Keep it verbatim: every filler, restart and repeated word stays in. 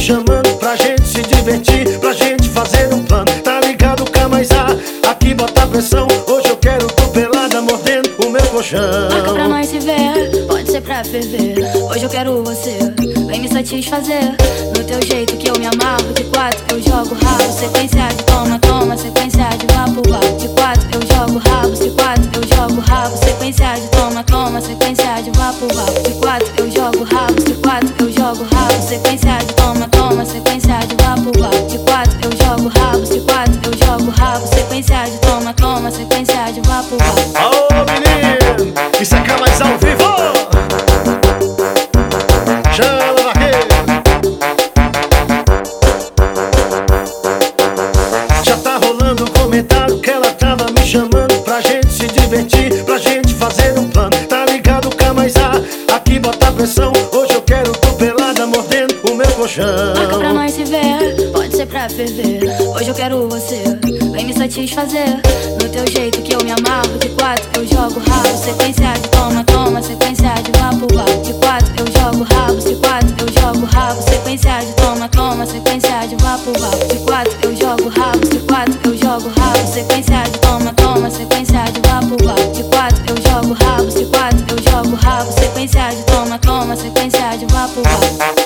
chamando pra gente se divertir, pra gente fazer um plano. Tá ligado, Camaizá? Aqui bota pressão. Hoje eu quero tu pelada mordendo o meu colchão. Marca pra nós se ver, pode ser pra ferver. Hoje eu quero você, vem me satisfazer. No teu jeito que eu me amarro. De quatro eu jogo rabo, sequência de toma, toma, sequência de vapo, vapo. De quatro eu jogo rabo, de quatro eu jogo rabo, sequência de toma, toma, sequência de vapo, vapo. De quatro eu jogo rabo, de quatro eu jogo rabo, sequência de toma, toma, sequência de vapo, vapo. De quatro eu jogo rabo, de quatro eu jogo rabo, sequência de toma, toma, sequência de vapo, vapo. Ô menino, isso é Camaizá ao vivo. Chama vaqueiro. Já tá rolando um comentário que ela tava me chamando pra gente se divertir, pra gente fazer um plano. Tá ligado, Camaizá? Aqui bota pressão. Hoje eu quero tu pelada mordendo o meu colchão. Marca pra nós se ver, pode ser pra ferver. Hoje eu quero você, vem me satisfazer. No teu jeito que eu me amarro. De quatro eu jogo rabo, sequência de toma, toma, sequência de vapo, vapo. De quatro eu jogo rabo, de quatro eu jogo rabo, sequência de toma, toma, sequência de vapo, vapo. De quatro eu jogo rabo, de quatro eu jogo rabo, sequência de toma, toma, sequência de vapo, vapo. De quatro eu jogo rabo, de quatro eu jogo rabo, sequência de toma, toma, sequência de vapo, vapo.